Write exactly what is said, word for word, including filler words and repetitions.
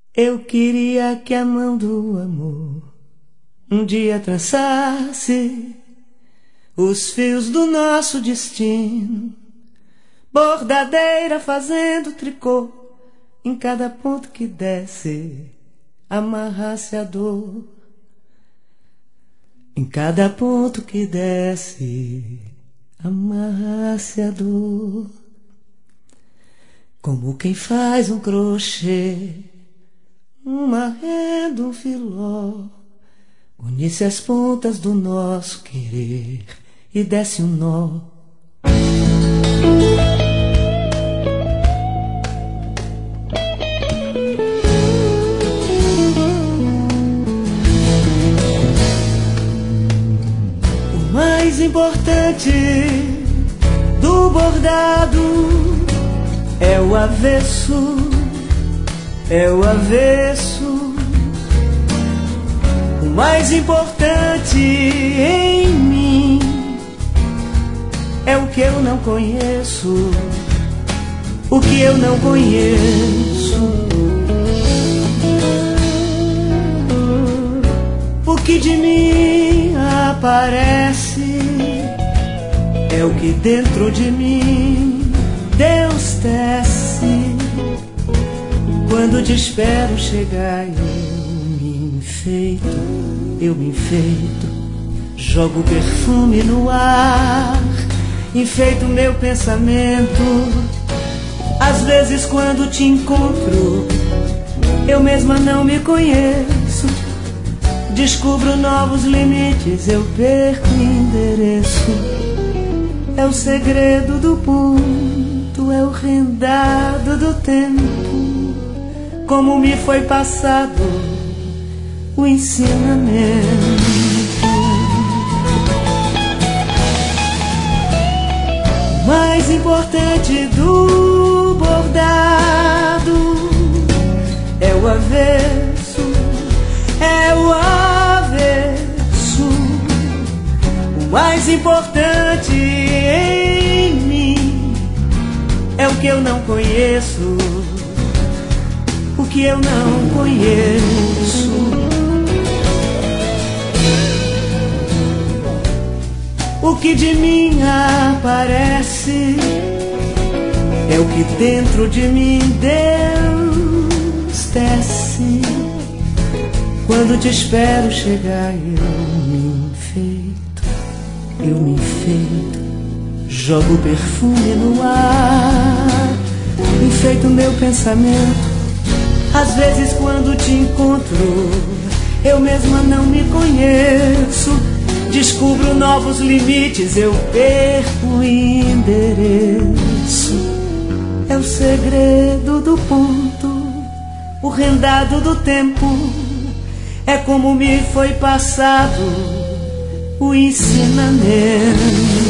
Eu queria que a mão do amor um dia trançasse os fios do nosso destino, bordadeira fazendo tricô, em cada ponto que desce amarrasse a dor. Em cada ponto que desce amarrasse a dor. Como quem faz um crochê, uma renda, um filó, unisse as pontas do nosso querer e desse um nó. O mais importante do bordado é o avesso, é o avesso. O mais importante em mim é o que eu não conheço, o que eu não conheço. O que de mim aparece é o que dentro de mim Deus tece. Quando te espero chegar, eu me enfeito, eu me enfeito, jogo perfume no ar, enfeito meu pensamento. Às vezes quando te encontro, eu mesma não me conheço, descubro novos limites, eu perco o endereço. É o segredo do ponto, é o rendado do tempo, como me foi passado o ensinamento. O mais importante do bordado é o avesso, é o avesso. O mais importante em mim é o que eu não conheço, o que eu não conheço. O que de mim aparece é o que dentro de mim Deus tece. Quando te espero chegar, eu me enfeito, eu me enfeito, jogo perfume no ar, enfeito meu pensamento. Às vezes quando te encontro, eu mesma não me conheço, descubro novos limites, eu perco o endereço. É o segredo do ponto, o rendado do tempo, é como me foi passado o ensinamento.